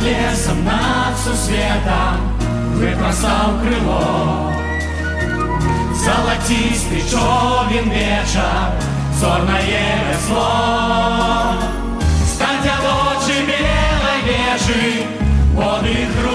лесом, над сусветом выпростал крыло. Золотистый човен вечер, зорное весло. Стать от очи белой вежи, воды кровь.